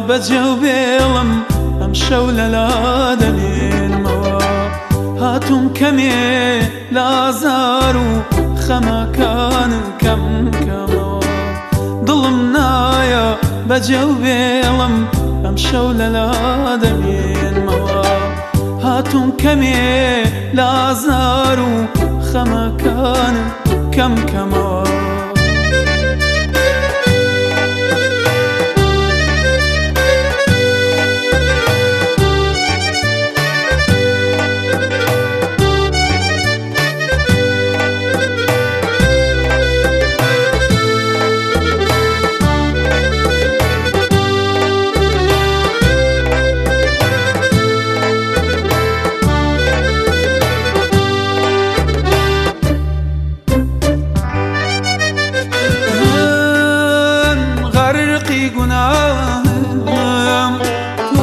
بەجێوبێڵم ئەم شەو لەلا دەنێنمەوە هاتووم کەمێ لازار و خەمەکانم کەم کەمەوە دڵم نایە بەجێوبێڵم ئەم شەو لەلا دەنێنمەوە هاتووم کەمێ لازار و خەمەکانم کەم کەمەوە گوناهم تو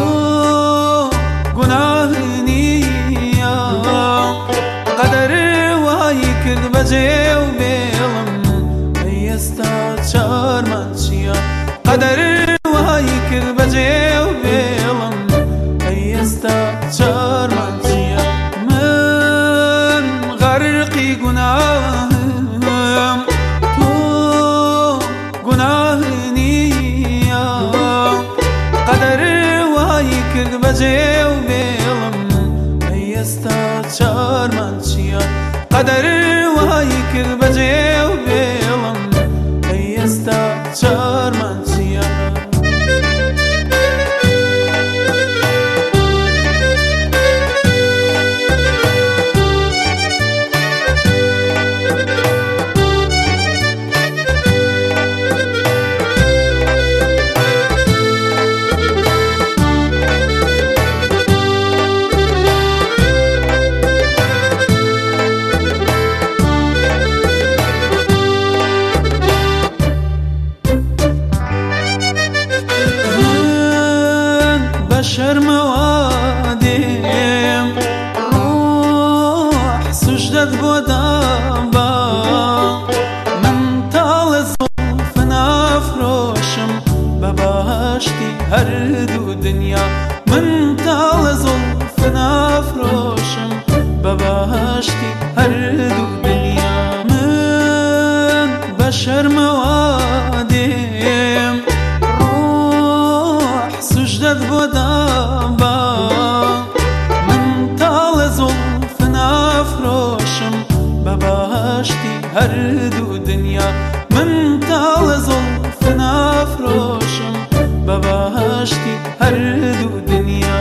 گوناهی نییە قەدەر وای کرد بەجێوبێڵم ئێستا چارمان چییە قەدەر وای کرد بەجێوبێڵم ئێستا چارمان چییە من غەرقی گوناهم تو گوناهی نییە قەدەر وای کرد بەجێوبێڵم ئێستا چارمان چییە قەدەر وای کرد بەجێوبێڵم ئێستا چارمان چییە شەرمەوە دێم ڕۆح سوژدەت بۆ دابا من تاڵە زوڵف نافرۆشم بە باشتی هەردوو دنیا من تاڵە زوڵف نافرۆشم بە باشتی هەردوو دنیا من بە شەرمەوە دێم ڕۆح سوژدەت بۆ دابا من تاڵە زوڵف نافرۆشم بە باشتی هەردوو دنیا من تاڵە زوڵف نافرۆشم بە باشتی هەردوو دنیا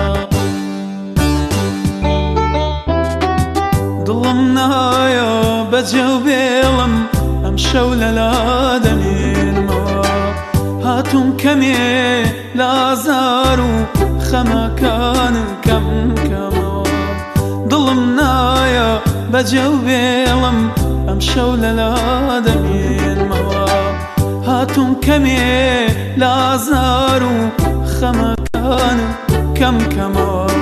دڵم نایە بەجێوبێڵم ئەم شەو لەلا دەنێنمەوە هاتووم کەمێ لازار و خەمەکانم کەم کەمەوە دڵم نایە بەجێوبێڵم ئەم شەو لەلا دەمێنمەوە هاتووم کەمێ لازار و خەمەکانم کەم کەمەوە